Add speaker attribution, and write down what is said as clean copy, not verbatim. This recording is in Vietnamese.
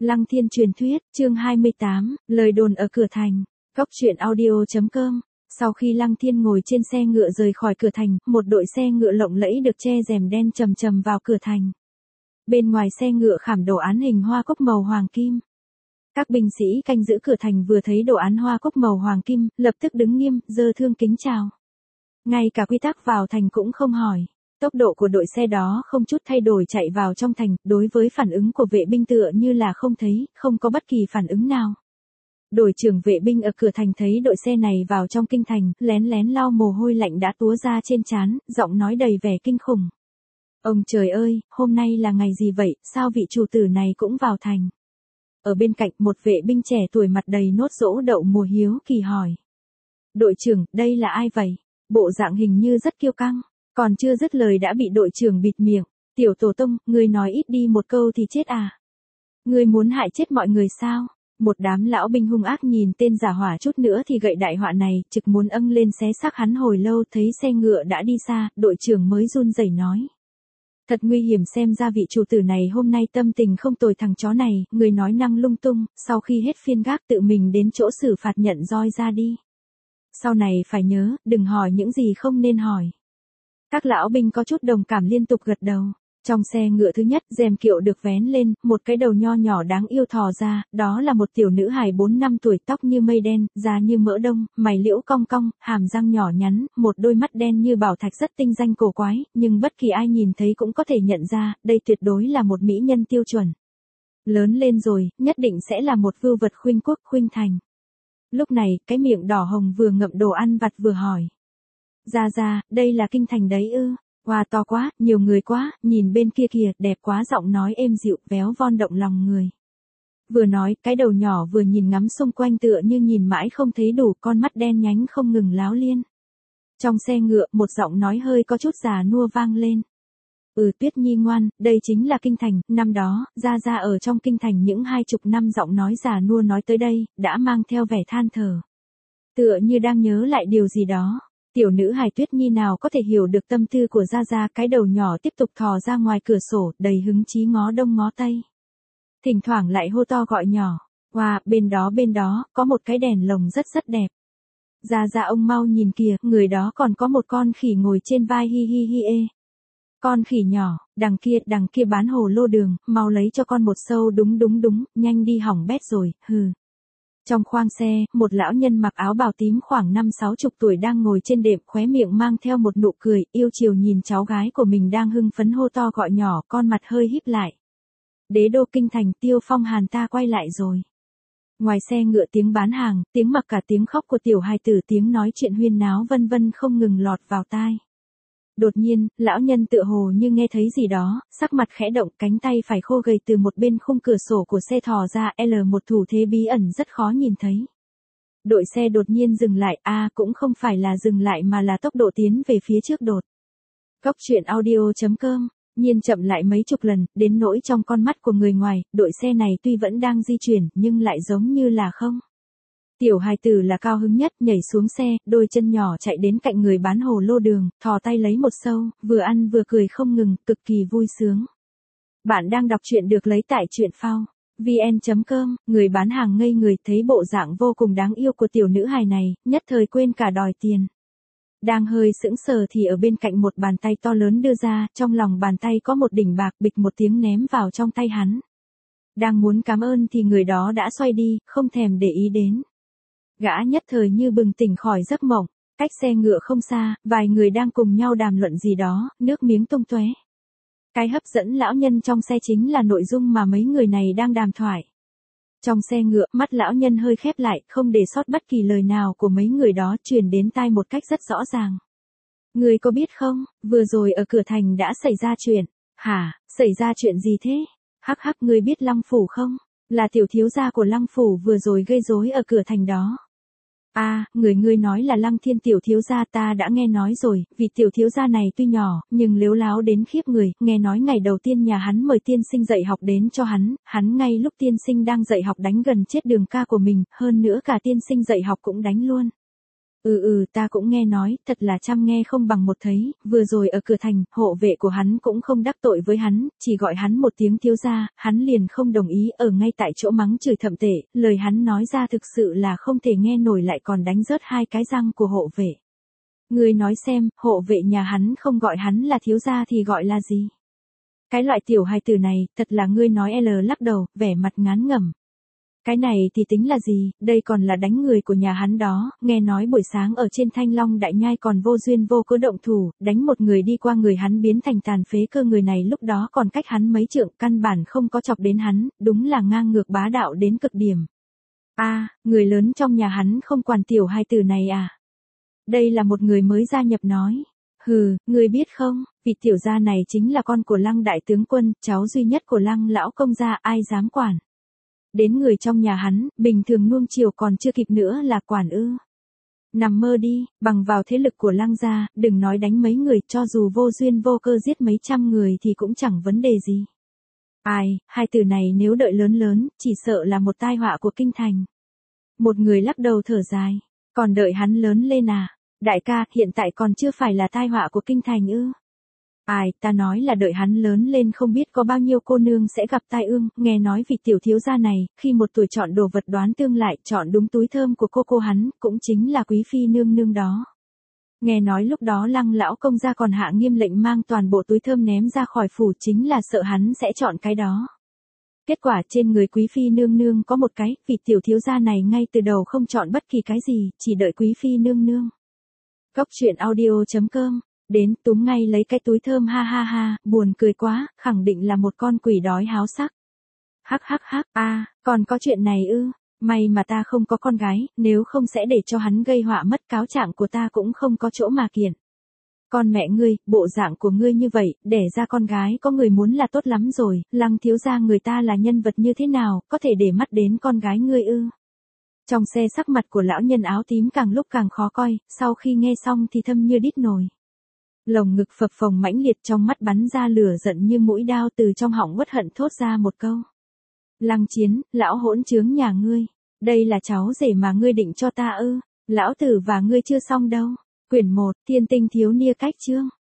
Speaker 1: Lăng Thiên truyền thuyết, chương 28, lời đồn ở cửa thành. Cốc truyện audio.com. Sau khi Lăng Thiên ngồi trên xe ngựa rời khỏi cửa thành, một đội xe ngựa lộng lẫy được che rèm đen chầm chầm vào cửa thành. Bên ngoài xe ngựa khảm đồ án hình hoa cúc màu hoàng kim. Các binh sĩ canh giữ cửa thành vừa thấy đồ án hoa cúc màu hoàng kim, lập tức đứng nghiêm, giơ thương kính chào. Ngay cả quy tắc vào thành cũng không hỏi. Tốc độ của đội xe đó không chút thay đổi chạy vào trong thành, đối với phản ứng của vệ binh tựa như là không thấy, không có bất kỳ phản ứng nào. Đội trưởng vệ binh ở cửa thành thấy đội xe này vào trong kinh thành, lén lén lau mồ hôi lạnh đã túa ra trên trán, giọng nói đầy vẻ kinh khủng. Ông trời ơi, hôm nay là ngày gì vậy, sao vị chủ tử này cũng vào thành? Ở bên cạnh một vệ binh trẻ tuổi mặt đầy nốt rỗ đậu mùa hiếu kỳ hỏi. Đội trưởng, đây là ai vậy? Bộ dạng hình như rất kiêu căng. Còn chưa dứt lời đã bị đội trưởng bịt miệng. Tiểu tổ tông, ngươi nói ít đi một câu thì chết à? Ngươi muốn hại chết mọi người sao? Một đám lão binh hung ác nhìn tên giả hỏa chút nữa thì gậy đại họa này, trực muốn âng lên xé xác hắn hồi lâu. Thấy xe ngựa đã đi xa, đội trưởng mới run rẩy nói. Thật nguy hiểm, xem ra vị chủ tử này hôm nay tâm tình không tồi. Thằng chó này, người nói năng lung tung, sau khi hết phiên gác tự mình đến chỗ xử phạt nhận roi ra đi. Sau này phải nhớ, đừng hỏi những gì không nên hỏi. Các lão binh có chút đồng cảm liên tục gật đầu. Trong xe ngựa thứ nhất, rèm kiệu được vén lên, một cái đầu nho nhỏ đáng yêu thò ra, đó là một tiểu nữ hài 4 năm tuổi, tóc như mây đen, da như mỡ đông, mày liễu cong cong, hàm răng nhỏ nhắn, một đôi mắt đen như bảo thạch rất tinh danh cổ quái, nhưng bất kỳ ai nhìn thấy cũng có thể nhận ra, đây tuyệt đối là một mỹ nhân tiêu chuẩn. Lớn lên rồi, nhất định sẽ là một vưu vật khuynh quốc khuynh thành. Lúc này, cái miệng đỏ hồng vừa ngậm đồ ăn vặt vừa hỏi. Ra, đây là kinh thành đấy ư? Wow, to quá, nhiều người quá, nhìn bên kia kìa, đẹp quá, giọng nói êm dịu, véo von động lòng người. Vừa nói, cái đầu nhỏ vừa nhìn ngắm xung quanh tựa như nhìn mãi không thấy đủ, con mắt đen nhánh không ngừng láo liên. Trong xe ngựa, một giọng nói hơi có chút già nua vang lên. Tuyết Nhi ngoan, đây chính là kinh thành, năm đó, ra ở trong kinh thành những 20 năm. Giọng nói già nua nói tới đây, đã mang theo vẻ than thở. Tựa như đang nhớ lại điều gì đó. Tiểu nữ hài Tuyết Nhi nào có thể hiểu được tâm tư của Gia, cái đầu nhỏ tiếp tục thò ra ngoài cửa sổ, đầy hứng chí ngó đông ngó tây. Thỉnh thoảng lại hô to gọi nhỏ, wow, bên đó, có một cái đèn lồng rất đẹp. Gia ông mau nhìn kìa, người đó còn có một con khỉ ngồi trên vai, hi ê. Con khỉ nhỏ, đằng kia bán hồ lô đường, mau lấy cho con một sâu, đúng, nhanh đi, hỏng bét rồi, hừ. Trong khoang xe, một lão nhân mặc áo bào tím khoảng 50-60 tuổi đang ngồi trên đệm, khóe miệng mang theo một nụ cười, yêu chiều nhìn cháu gái của mình đang hưng phấn hô to gọi nhỏ, con mặt hơi híp lại. Đế đô kinh thành, Tiêu Phong Hàn ta quay lại rồi. Ngoài xe ngựa tiếng bán hàng, tiếng mặc cả tiếng khóc của tiểu hài tử, tiếng nói chuyện huyên náo vân vân không ngừng lọt vào tai. Đột nhiên, lão nhân tựa hồ như nghe thấy gì đó, sắc mặt khẽ động, cánh tay phải khô gầy từ một bên khung cửa sổ của xe thò ra, một thủ thế bí ẩn rất khó nhìn thấy. Đội xe đột nhiên dừng lại, cũng không phải là dừng lại mà là tốc độ tiến về phía trước đột. Cốc truyện audio.com, nhiên chậm lại mấy chục lần, đến nỗi trong con mắt của người ngoài, đội xe này tuy vẫn đang di chuyển, nhưng lại giống như là không. Tiểu hài tử là cao hứng nhất, nhảy xuống xe, đôi chân nhỏ chạy đến cạnh người bán hồ lô đường, thò tay lấy một sâu, vừa ăn vừa cười không ngừng, cực kỳ vui sướng. Bạn đang đọc truyện được lấy tại truyện phao vn.com, người bán hàng ngây người thấy bộ dạng vô cùng đáng yêu của tiểu nữ hài này, nhất thời quên cả đòi tiền. Đang hơi sững sờ thì ở bên cạnh một bàn tay to lớn đưa ra, trong lòng bàn tay có một đỉnh bạc, bịch một tiếng ném vào trong tay hắn. Đang muốn cảm ơn thì người đó đã xoay đi, không thèm để ý đến. Gã nhất thời như bừng tỉnh khỏi giấc mộng, cách xe ngựa không xa, vài người đang cùng nhau đàm luận gì đó, nước miếng tung tóe. Cái hấp dẫn lão nhân trong xe chính là nội dung mà mấy người này đang đàm thoại. Trong xe ngựa, mắt lão nhân hơi khép lại, không để sót bất kỳ lời nào của mấy người đó truyền đến tai một cách rất rõ ràng. Người có biết không, vừa rồi ở cửa thành đã xảy ra chuyện. Hả, xảy ra chuyện gì thế? Hắc, người biết Lăng Phủ không? Là tiểu thiếu gia của Lăng Phủ vừa rồi gây rối ở cửa thành đó. Người nói là Lăng Thiên tiểu thiếu gia, ta đã nghe nói rồi, vì tiểu thiếu gia này tuy nhỏ, nhưng lếu láo đến khiếp người, nghe nói ngày đầu tiên nhà hắn mời tiên sinh dạy học đến cho hắn ngay lúc tiên sinh đang dạy học đánh gần chết đường ca của mình, hơn nữa cả tiên sinh dạy học cũng đánh luôn. Ta cũng nghe nói, thật là trăm nghe không bằng một thấy, vừa rồi ở cửa thành, hộ vệ của hắn cũng không đắc tội với hắn, chỉ gọi hắn một tiếng thiếu gia, hắn liền không đồng ý, ở ngay tại chỗ mắng chửi thậm tệ, lời hắn nói ra thực sự là không thể nghe nổi, lại còn đánh rớt hai cái răng của hộ vệ. Ngươi nói xem, hộ vệ nhà hắn không gọi hắn là thiếu gia thì gọi là gì? Cái loại tiểu hài tử này, thật là ngươi nói lắc đầu, vẻ mặt ngán ngẩm. Cái này thì tính là gì, đây còn là đánh người của nhà hắn đó, nghe nói buổi sáng ở trên Thanh Long Đại Nhai còn vô duyên vô cớ động thủ, đánh một người đi qua người hắn biến thành tàn phế cơ, người này lúc đó còn cách hắn mấy trượng, căn bản không có chọc đến hắn, đúng là ngang ngược bá đạo đến cực điểm. Người lớn trong nhà hắn không quản tiểu hài tử này à? Đây là một người mới gia nhập nói. Hừ, ngươi biết không, vị tiểu gia này chính là con của Lăng đại tướng quân, cháu duy nhất của Lăng lão công gia, ai dám quản. Đến người trong nhà hắn, bình thường nuông chiều còn chưa kịp nữa là quản ư. Nằm mơ đi, bằng vào thế lực của Lăng gia, đừng nói đánh mấy người, cho dù vô duyên vô cơ giết mấy trăm người thì cũng chẳng vấn đề gì. Hai từ này nếu đợi lớn lớn, chỉ sợ là một tai họa của kinh thành. Một người lắc đầu thở dài, còn đợi hắn lớn lên à? Đại ca, hiện tại còn chưa phải là tai họa của kinh thành ư? Ta nói là đợi hắn lớn lên không biết có bao nhiêu cô nương sẽ gặp tai ương, nghe nói vị tiểu thiếu gia này, khi một tuổi chọn đồ vật đoán tương lại, chọn đúng túi thơm của cô hắn, cũng chính là quý phi nương nương đó. Nghe nói lúc đó Lăng lão công gia còn hạ nghiêm lệnh mang toàn bộ túi thơm ném ra khỏi phủ, chính là sợ hắn sẽ chọn cái đó. Kết quả trên người quý phi nương nương có một cái, vị tiểu thiếu gia này ngay từ đầu không chọn bất kỳ cái gì, chỉ đợi quý phi nương nương. Góc truyện audio.com, đến túm ngay lấy cái túi thơm, ha, buồn cười quá, khẳng định là một con quỷ đói háo sắc. Hắc, còn có chuyện này ư? May mà ta không có con gái, nếu không sẽ để cho hắn gây họa mất, cáo trạng của ta cũng không có chỗ mà kiện. Con mẹ ngươi, bộ dạng của ngươi như vậy, đẻ ra con gái có người muốn là tốt lắm rồi, Lăng thiếu gia người ta là nhân vật như thế nào, có thể để mắt đến con gái ngươi ư? Trong xe sắc mặt của lão nhân áo tím càng lúc càng khó coi, sau khi nghe xong thì thâm như đít nồi. Lồng ngực phập phồng mãnh liệt, trong mắt bắn ra lửa giận như mũi đao, từ trong họng uất hận thốt ra một câu. Lăng Chiến, lão hỗn trướng nhà ngươi, đây là cháu rể mà ngươi định cho ta ư? Lão tử và ngươi chưa xong đâu. Quyển 1, Thiên tinh thiếu niên cách chương.